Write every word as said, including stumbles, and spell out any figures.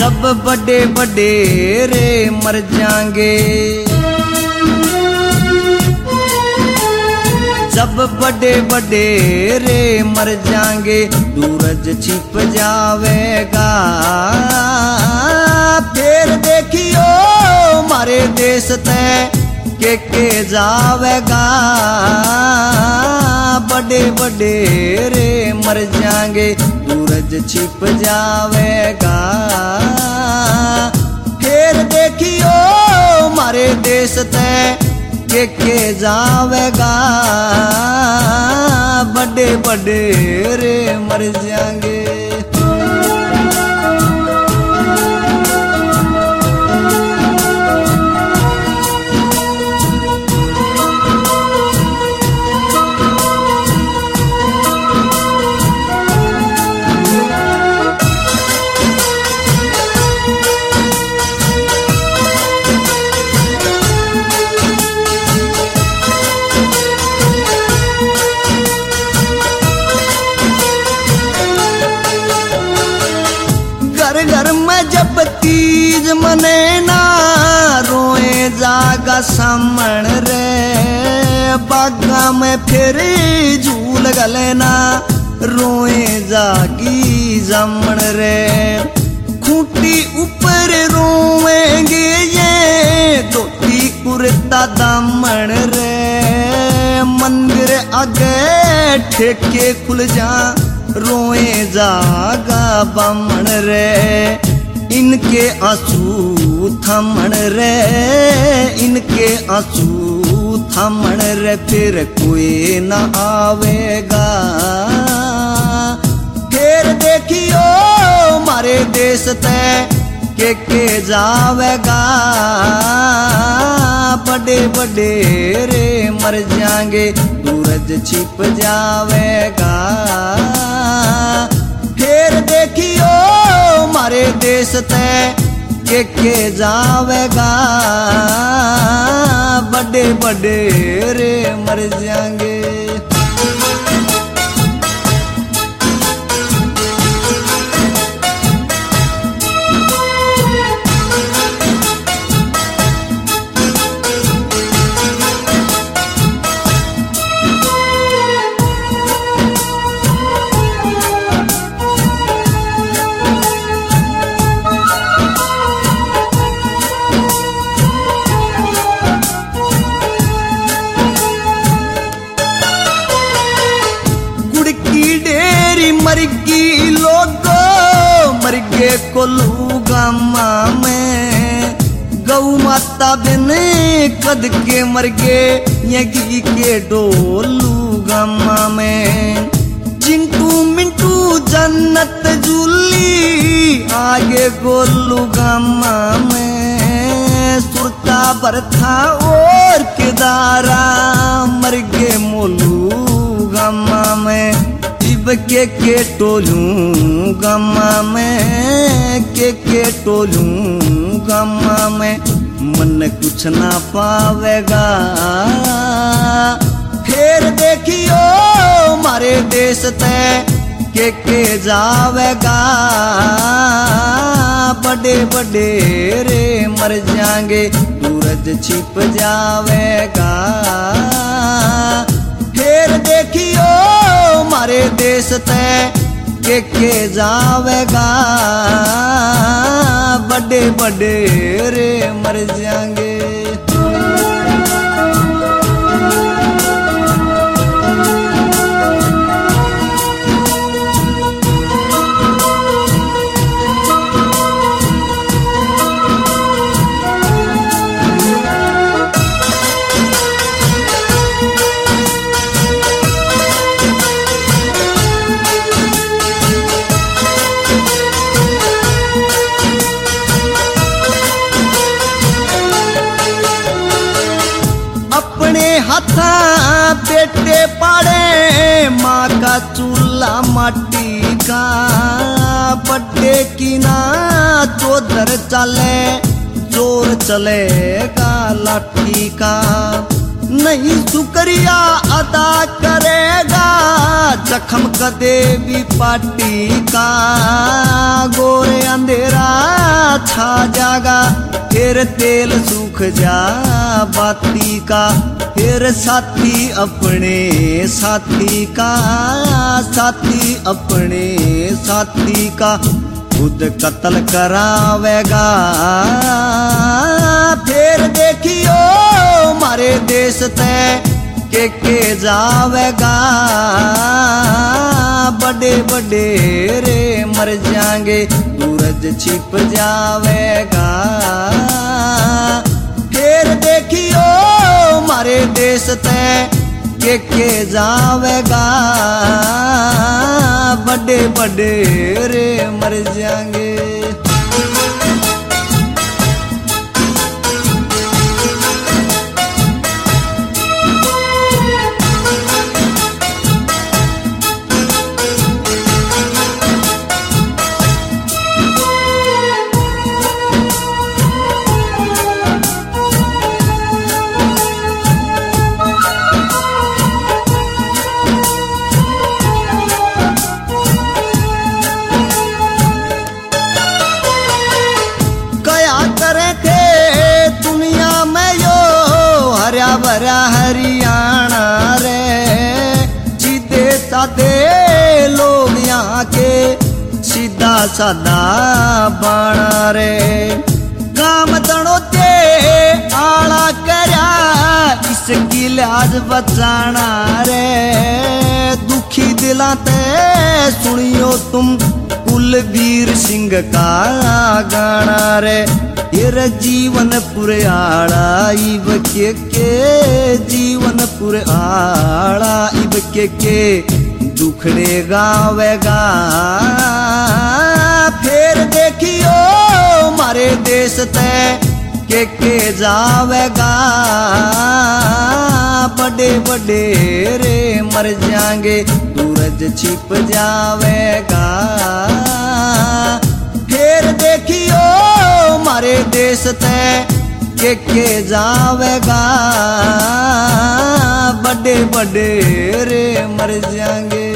जब बड़े बड़े रे मर जाएंगे, जब बड़े बड़े रे मर जाएंगे, सूरज छिप जावेगा। फिर देखियो मारे देश ते के के जावेगा। बड़े बड़े रे मर जाएंगे, सूरज छिप जावेगा। फिर देखियो मारे देश ते के के जावेगा। बड़े बड़े रे मर जाएंगे। घर में जब तीज मने ना, रोए जागा सामण रे। बागा में फिर झूल गले ना, रोए जागी जमण रे। खूंटी ऊपर रोएंगे ये, धोती कुर्ता दामन रे। मंदिर आगे ठेके खुल जा, रोए जागा बामण रे। इनके आंसू थमण रे, इनके आंसू थमण रे। फिर कोई न आवेगा। फिर देखियो मारे देश ते के के जावेगा। बड़े बड़े रे मर जाएंगे, सूरज छिप जावेगा। फिर देखियो मारे देश ते के के जावेगा। बड़े बड़े रे मर जाएंगे। मरगी लोगो मरगे कोल्लू गामा में। गौ माता बिन कद के मरगे, यगी के डोलू गामा में। चिंटू मिंटू जन्नत जूली, आगे गोलू गामा में। सुरता बरथा और केदारा, मरगे मोलू गामा में। के के टोलू गम्मा में, के के टोलू गम्मा में। मन कुछ ना पावेगा। फिर देखियो मारे देश ते के के जावेगा। बड़े बड़े रे मर जाएंगे, सूरज छिप जावेगा। फिर देखियो मारे देश ते के के जावेगा। बड़े बड़े रे मर जाएंगे। हाथा बेटे पाड़े, माँ का चूल्हा माटी का। बड्डे की ना चौधर चले, जोर चलेगा लाठी का। नहीं शुक्रिया अदा करेगा, जख्म का देवी पाटी का। गोरे अंधेरा छा जागा, फिर तेल सूख जा बाती का, फिर साथी अपने साथी का, साथी अपने साथी का खुद कत्ल करावेगा। फिर देखियो मारे देश ते के के जावेगा, बड़े बड़े रे मर जाएंगे, सूरज छिप जावेगा। फिर देखियो मारे देश ते के के जावेगा, बड़े बड़े रे मर जाएंगे। भरा हरियाणा रे, सीधे साधे लोग यहाँ के, सीधा साधा बाणा रे। काम दड़ो ते आला करया, इसकी लाज बचाना रे। दुखी दिला ते सुनियो तुम कुलबीर सिंह का गाना रे। ये जीवन पुरे आड़ा इब के के, जीवन पुरे आड़ा इब के के दुखड़े गावेगा। फिर देखियो मारे देश ते के के जावेगा, बड़े बड़े रे मर जाएंगे, सूरज छिप जावेगा। फिर देखियो मारे देश ते के के जावेगा, बड़े बड़े रे मर जाएंगे।